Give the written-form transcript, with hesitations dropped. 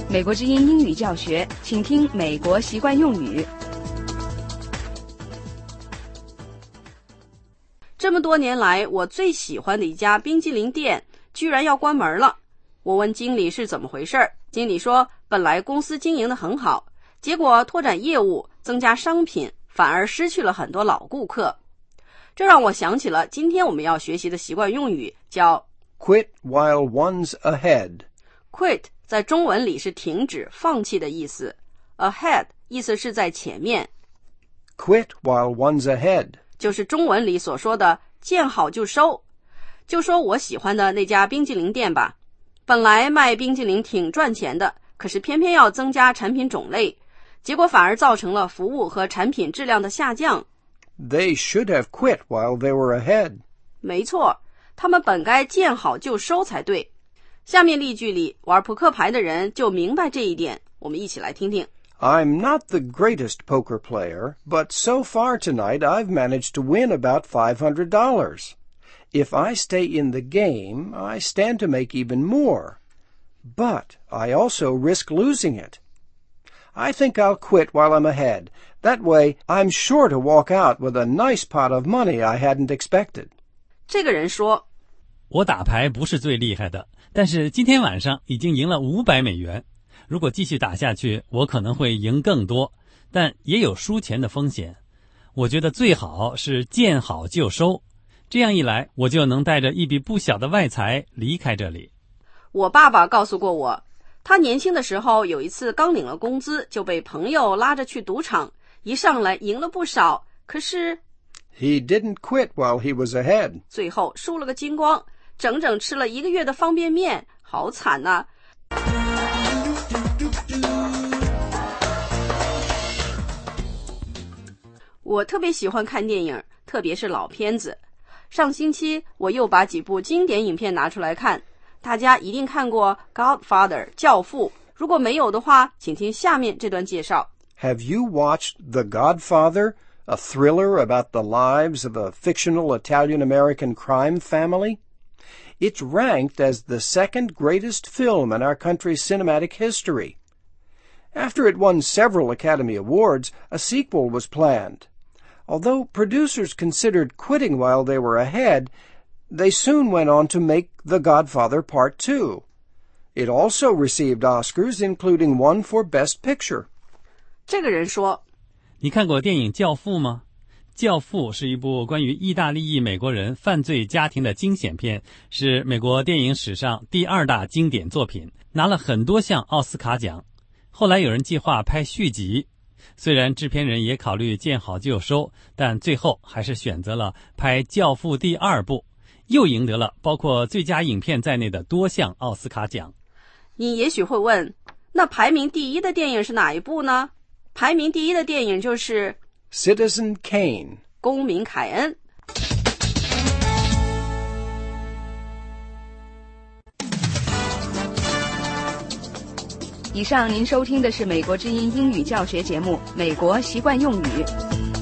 美国之音英语教学，请听美国习惯用语。 这么多年来，我最喜欢的一家冰激凌店居然要关门了。我问经理是怎么回事，经理说本来公司经营得很好，结果拓展业务增加商品，反而失去了很多老顾客。这让我想起了今天我们要学习的习惯用语，叫 Quit while one's ahead. Quit 在中文里是停止、放弃的意思， ahead 意思是在前面。 Quit while one's ahead 就是中文里所说的见好就收。就说我喜欢的那家冰激凌店吧，本来卖冰激凌挺赚钱的，可是偏偏要增加产品种类，结果反而造成了服务和产品质量的下降。 They should have quit while they were ahead. 没错，他们本该见好就收才对。下面例句里，玩扑克牌的人就明白这一点，我们一起来听听。 I'm not the greatest poker player, but so far tonight I've managed to win about $500. If I stay in the game, I stand to make even more. But I also risk losing it. I think I'll quit while I'm ahead. That way, I'm sure to walk out with a nice pot of money I hadn't expected. 这个人说， 我打牌不是最厉害的，但是今天晚上已经赢了$500。如果继续打下去，我可能会赢更多，但也有输钱的风险。我觉得最好是见好就收，这样一来，我就能带着一笔不小的外财离开这里。 我爸爸告诉过我，他年轻的时候有一次刚领了工资，就被朋友拉着去赌场，一上来赢了不少，可是 He didn't quit while he was ahead. 最后输了个精光，整整吃了1个月的方便面，好惨啊。我特别喜欢看电影，特别是老片子。上星期我又把几部经典影片拿出来看，大家一定看过 Godfather 教父，如果没有的话，请听下面这段介绍。 Have you watched The Godfather, a thriller about the lives of a fictional Italian-American crime family? It's ranked as the second greatest film in our country's cinematic history. After it won several Academy Awards, a sequel was planned. Although producers considered quitting while they were ahead, they soon went on to make The Godfather Part 2. It also received Oscars, including one for Best Picture. 这个人说， 你看过电影《教父》吗？《教父》是一部关于意大利裔美国人犯罪家庭的惊险片，是美国电影史上第2大经典作品，拿了很多项奥斯卡奖。后来有人计划拍续集，虽然制片人也考虑见好就收，但最后还是选择了拍《教父》第2部，又赢得了包括最佳影片在内的多项奥斯卡奖。 你也许会问，那排名第1的电影是哪一部呢？排名第1的电影就是 Citizen Kane. 公民凯恩。 以上您收听的是美国之音英语教学节目《美国习惯用语》。